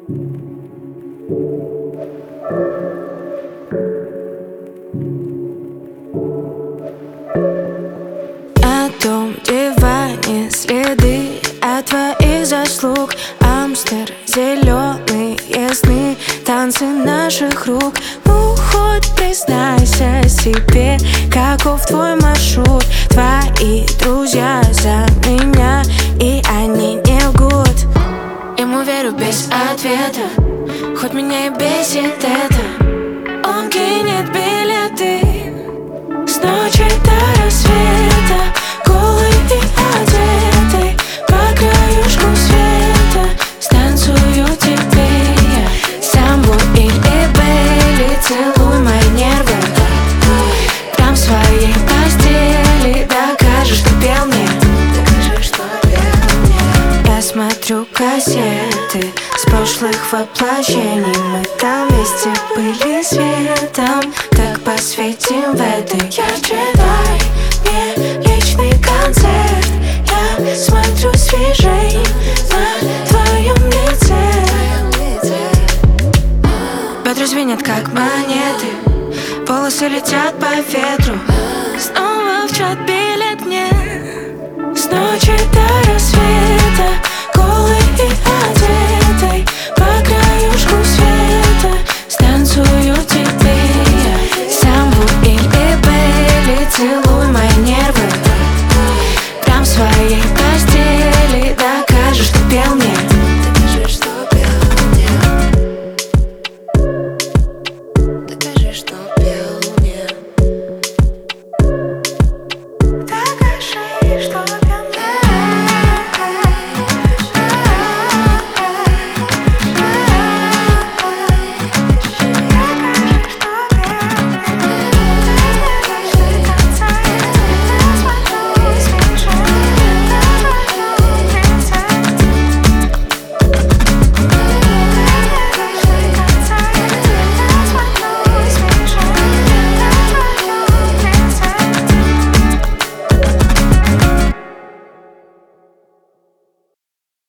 На том диване следы от твоих заслуг. Амстер, зеленые сны, танцы наших рук. Ну хоть признайся себе, каков твой маршрут. Твои друзья за меня, и они не лгут. Ему верю без ответа, хоть меня и бесит это. Он кинет билеты с ночи до рассвета, голый и одетый, по краюшку света. Станцую тебе я самбо или бейли. Целуй мои нервы там в своей постели. Докажешь, что пел мне. Я смотрю кассеты с прошлых воплощений. Мы там вместе были светом, так посветим в этой. Я джедай, мне личный концерт. Я смотрю свежей на твоем лице. Бедра звенят как монеты, волосы летят по ветру. Снова в чат билет нет.